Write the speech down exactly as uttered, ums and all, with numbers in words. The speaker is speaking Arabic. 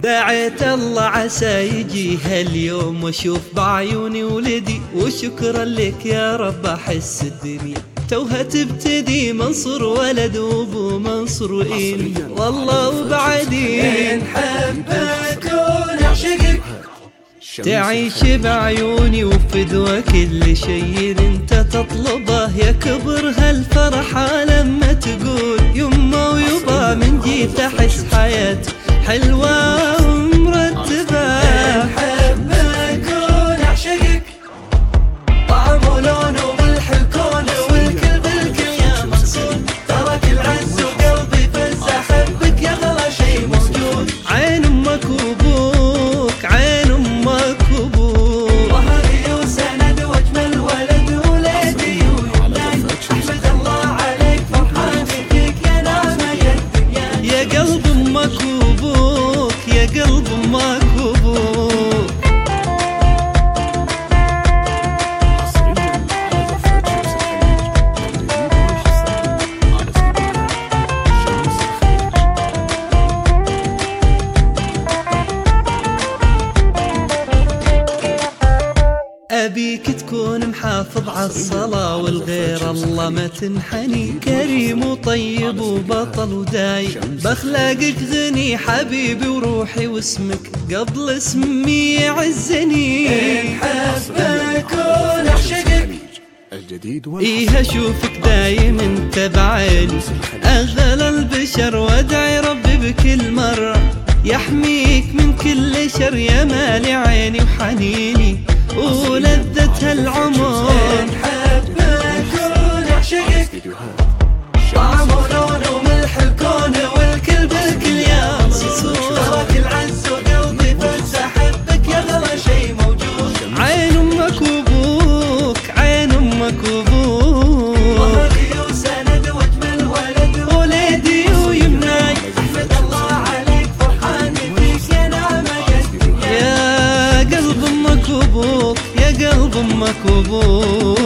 دعيت الله عسى يجي هاليوم واشوف بعيوني ولدي، وشكرا لك يا رب احس الدنيا توها تبتدي. منصور ولد وابو منصور وإني والله وبعدي نحبك ونعشقك، تعيش بعيوني وفدوى كل شيء انت تطلبه. يا كبر هالفرحة لما تقول يما ويبا، من جيت احس حياتي حلوة ومرتبة. نحبك ونعشقك، طعم ولون وملح الكون والكل بالكل يا منصور. ترك العز وقلبي فز احبك يا اغلى شي موجود. عين امك وابوك، عين امك وابوك، ظهري وسند واجمل ولد ولدي ويمناي. احمد الله عليك فرحان فيك يا نعمة يا الدنيا. يا قلب امك وابوك، يا قلب امك وابوك. أبيك تكون محافظ على الصلاة والغير الله ما تنحني. كريم وطيب وبطل ودايم بأخلاقك غني. حبيبي وروحي واسمك قبل اسمي يعزني. نحبك ونعشقك، إيه أشوفك دايم انت بعيني أغلى البشر، وادعي ربي بكل مرة يحميك من كل شر. يا مالي عيني وحنيني ولذة العمر. نحبك ونعشقك، طعم ولون وملح الكون والكل بالكل يا منصور. ترك العز وقلبي فز احبك يا اغلى شي موجود. عين امك وابوك، عين امك وابوك، ظهري وسند واجمل ولد ولدي ويمناي. احمد الله عليك فرحان فيك يا نعمة يا الدنيا. يا قلب امك وابوك، يا قلب امك وابوك.